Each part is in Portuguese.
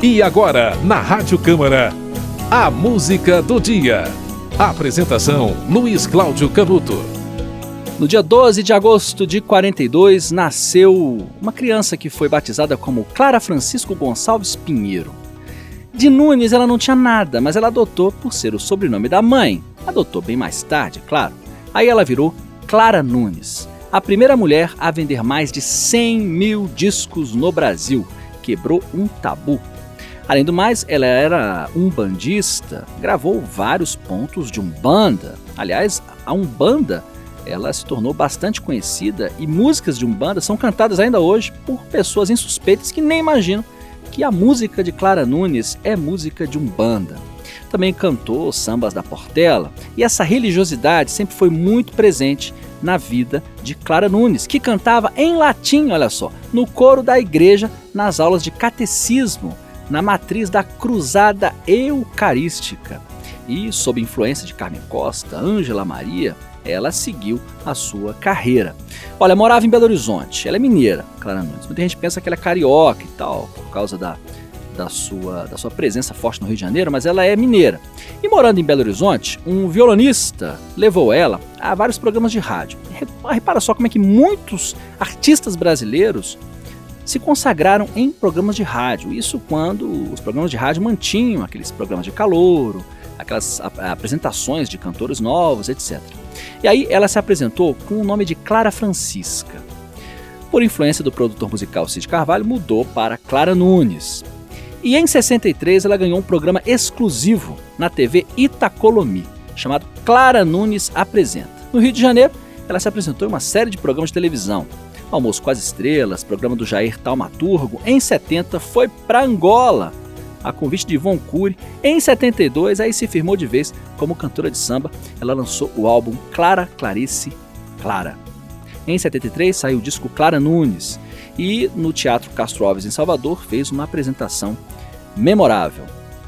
E agora, na Rádio Câmara, a música do dia. Apresentação, Luiz Cláudio Canuto. No dia 12 de agosto de 42, nasceu uma criança que foi batizada como Clara Francisco Gonçalves Pinheiro. De Nunes ela não tinha nada, mas ela adotou por ser o sobrenome da mãe. Adotou bem mais tarde, claro. Aí ela virou Clara Nunes, a primeira mulher a vender mais de 100 mil discos no Brasil. Quebrou um tabu. Além do mais, ela era umbandista, gravou vários pontos de umbanda. Aliás, a umbanda ela se tornou bastante conhecida e músicas de umbanda são cantadas ainda hoje por pessoas insuspeitas que nem imaginam que a música de Clara Nunes é música de umbanda. Também cantou sambas da Portela e essa religiosidade sempre foi muito presente na vida de Clara Nunes, que cantava em latim, olha só, no coro da igreja, nas aulas de catecismo, na matriz da Cruzada Eucarística. E, sob influência de Carmen Costa, Ângela Maria, ela seguiu a sua carreira. Olha, morava em Belo Horizonte, ela é mineira, Clara Nunes. Muita gente pensa que ela é carioca e tal, por causa da sua presença forte no Rio de Janeiro, mas ela é mineira. E morando em Belo Horizonte, um violonista levou ela a vários programas de rádio. Repara só como é que muitos artistas brasileiros se consagraram em programas de rádio. Isso quando os programas de rádio mantinham aqueles programas de calouro, aquelas apresentações de cantores novos, etc. E aí ela se apresentou com o nome de Clara Francisca. Por influência do produtor musical Cid Carvalho, mudou para Clara Nunes. E em 63 ela ganhou um programa exclusivo na TV Itacolomi, chamado Clara Nunes Apresenta. No Rio de Janeiro, ela se apresentou em uma série de programas de televisão. Almoço com as Estrelas, programa do Jair Taumaturgo. Em 70 foi para Angola, a convite de Ivon Cury. Em 72 aí se firmou de vez como cantora de samba. Ela lançou o álbum Clara, Clarice, Clara. Em 73 saiu o disco Clara Nunes e no Teatro Castro Alves em Salvador fez uma apresentação memorável.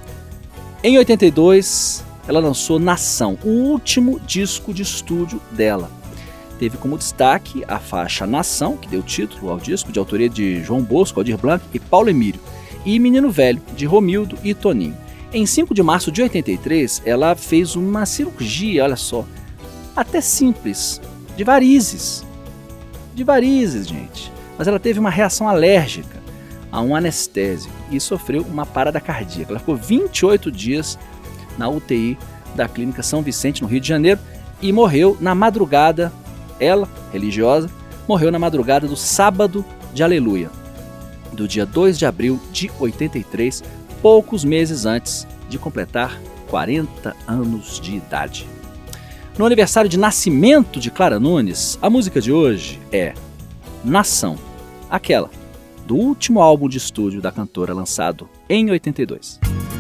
Em 82 ela lançou Nação, o último disco de estúdio dela. Teve como destaque a faixa Nação, que deu título ao disco, de autoria de João Bosco, Aldir Blanc e Paulo Emílio, e Menino Velho, de Romildo e Toninho. Em 5 de março de 83, ela fez uma cirurgia, olha só, até simples, de varizes. De varizes, gente. Mas ela teve uma reação alérgica a um anestésico e sofreu uma parada cardíaca. Ela ficou 28 dias na UTI da Clínica São Vicente, no Rio de Janeiro, e morreu na madrugada. Ela, religiosa, morreu na madrugada do sábado de Aleluia, do dia 2 de abril de 83, poucos meses antes de completar 40 anos de idade. No aniversário de nascimento de Clara Nunes, a música de hoje é Nação, aquela do último álbum de estúdio da cantora lançado em 82.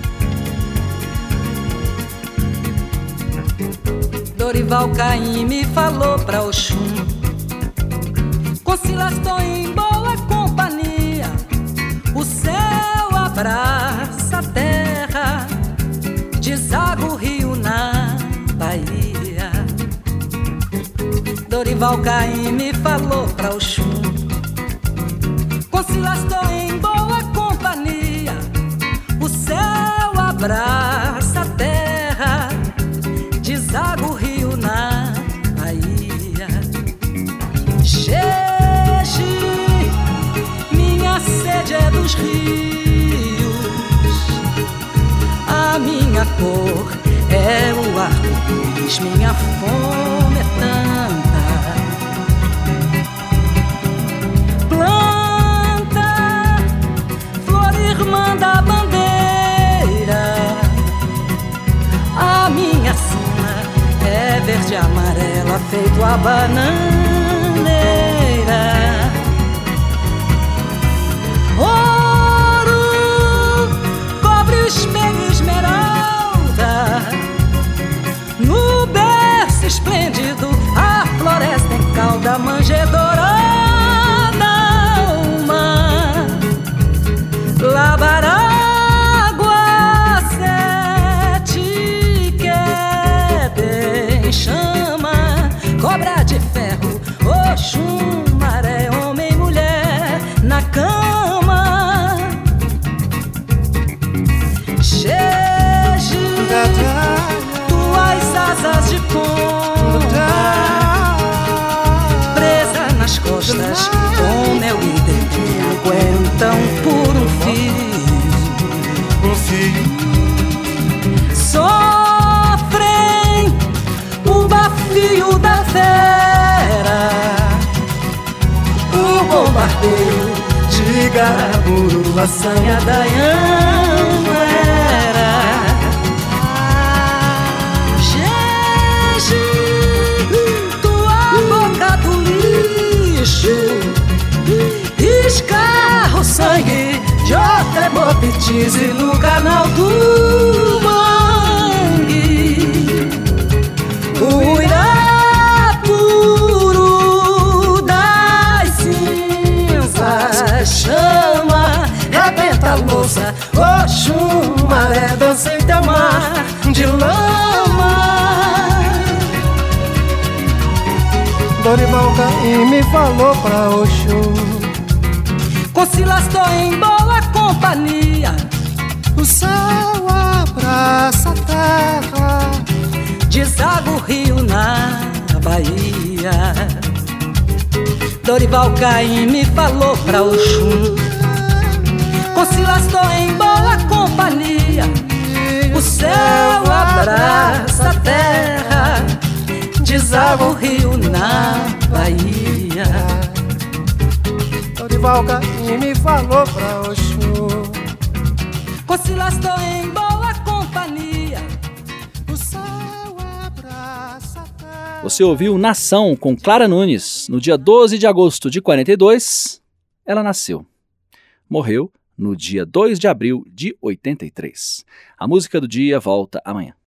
Dorival Caymmi me falou pra Oxum: Concilas tô em boa companhia, o céu abraça a terra, deságua o rio na Bahia. Dorival Caymmi me falou pra Oxum: Concilas tô em boa companhia, o céu abraça a terra, deságua o rio na Bahia. Xexi, minha sede é dos rios, a minha cor é o arco-íris, minha fome é tanta. Planta, flor irmã da bandeira, a minha sina é verde e amarela, feito a bananeira. Ouro cobre o espelho esmeralda, no berço esplêndido a floresta em cauda manjedourada. Uma lavar água sete queda em chama, cobra de ferro bombardeio de Garaburu, a sanha da Anhanguera. Gente, tua boca do lixo escarra o sangue de outra hemoptise no canal do mangue. O Irapuru das cinzas chama, rebenta a louça, Oxum, maré, dança em teu mar de lama. Dorival Caymmi me falou pra Oxum: Concilas, tô em boa companhia, o céu abraça a terra, deságua o rio na Bahia. Dorival Caymmi me falou pra Oxum: Concilas, tô em boa companhia, o céu abraça a terra, deságua o rio na Bahia. Dorival Caymmi me falou pra Oxum: Concilas, tô em boa companhia, o céu abraça a terra. Você ouviu Nação com Clara Nunes. No dia 12 de agosto de 42, ela nasceu. Morreu no dia 2 de abril de 83. A música do dia volta amanhã.